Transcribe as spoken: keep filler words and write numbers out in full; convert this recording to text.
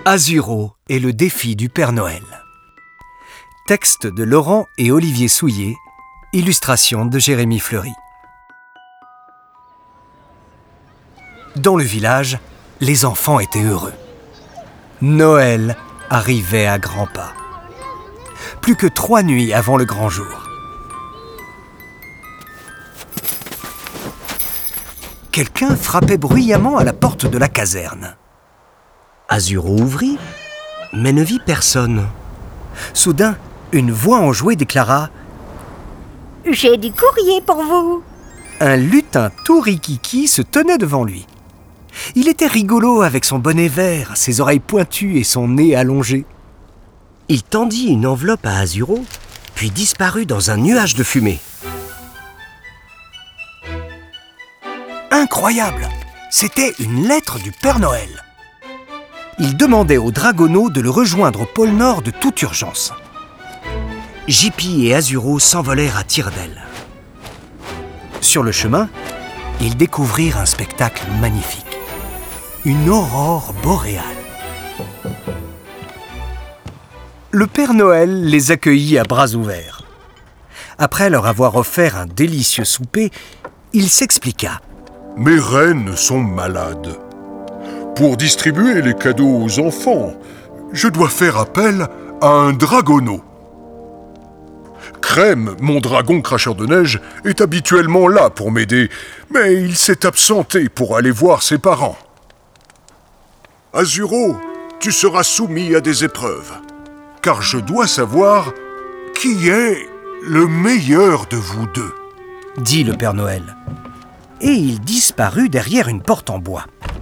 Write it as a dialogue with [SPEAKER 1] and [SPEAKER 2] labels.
[SPEAKER 1] Azuro et le défi du Père Noël. Texte de Laurent et Olivier Souillet, illustration de Jérémy Fleury. Dans le village, les enfants étaient heureux. Noël arrivait à grands pas. Plus que trois nuits avant le grand jour. Quelqu'un frappait bruyamment à la porte de la caserne.
[SPEAKER 2] Azuro ouvrit, mais ne vit personne.
[SPEAKER 1] Soudain, une voix enjouée déclara
[SPEAKER 3] « J'ai du courrier pour vous !»
[SPEAKER 1] Un lutin tout rikiki se tenait devant lui. Il était rigolo avec son bonnet vert, ses oreilles pointues et son nez allongé.
[SPEAKER 2] Il tendit une enveloppe à Azuro, puis disparut dans un nuage de fumée.
[SPEAKER 1] Incroyable! C'était une lettre du Père Noël. Il demandait aux Dragoneaux de le rejoindre au pôle Nord de toute urgence.
[SPEAKER 2] Jippy et Azuro s'envolèrent à tire-d'aile.
[SPEAKER 1] Sur le chemin, ils découvrirent un spectacle magnifique. Une aurore boréale. Le Père Noël les accueillit à bras ouverts. Après leur avoir offert un délicieux souper, il s'expliqua.
[SPEAKER 4] « Mes reines sont malades. Pour distribuer les cadeaux aux enfants, je dois faire appel à un dragonneau. Crème, mon dragon cracheur de neige, est habituellement là pour m'aider, mais il s'est absenté pour aller voir ses parents. Azuro, tu seras soumis à des épreuves, car je dois savoir qui est le meilleur de vous deux. »
[SPEAKER 1] dit le Père Noël. Et il disparut derrière une porte en bois.